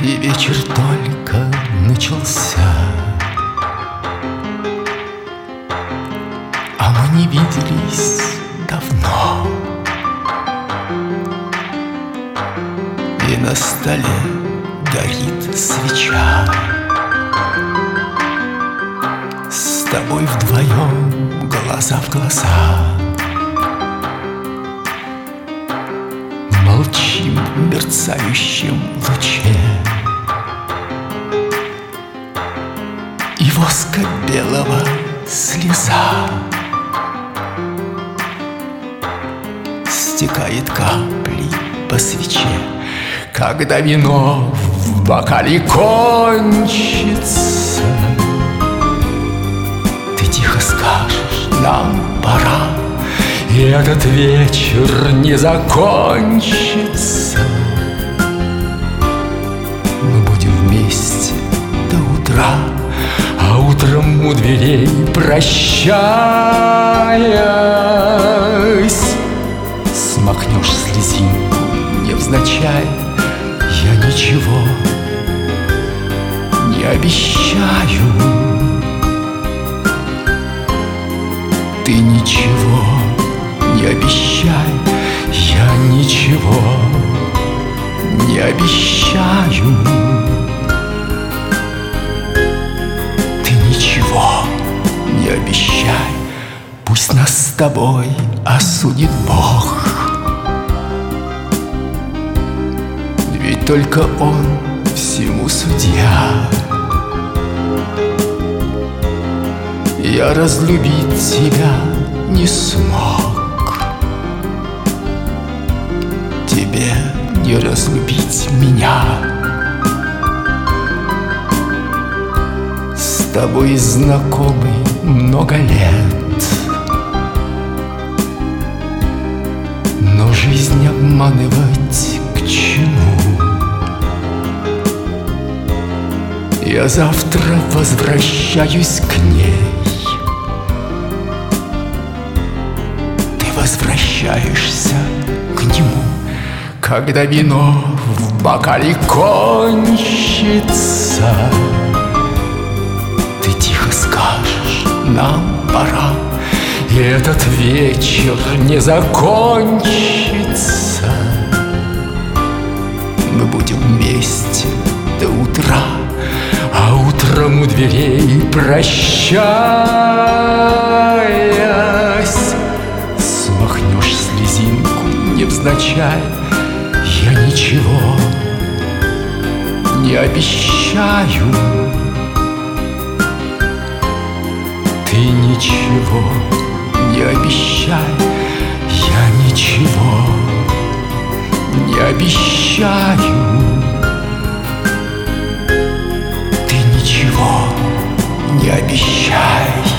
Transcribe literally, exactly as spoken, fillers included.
И вечер только начался, а мы не виделись давно. И на столе горит свеча. С тобой вдвоем, глаза в глаза, молчим в мерцающем луче. И воска белого слеза стекает каплей по свече. Когда вино в бокале кончится, ты тихо скажешь: нам пора. И этот вечер не закончится. Мы будем вместе до утра, а утром у дверей, прощаясь, смахнешь слезинку невзначай. Я ничего не обещаю, ты ничего не обещай. Я ничего не обещаю, ты ничего не обещай. Пусть нас с тобой осудит Бог, ведь только Он всему судья. Я разлюбить тебя не смог, тебе не разлюбить меня. С тобой знакомы много лет, но жизнь обманывать к чему? Я завтра возвращаюсь к ней, ты возвращаешься к нему. Когда вино в бокале кончится, ты тихо скажешь: нам пора. И этот вечер не закончится. Мы будем вместе до утра, а утром у дверей, прощаясь, смахнешь слезинку невзначай. Я ничего не обещаю, ты ничего не обещай. Я ничего не обещаю, ты ничего не обещай.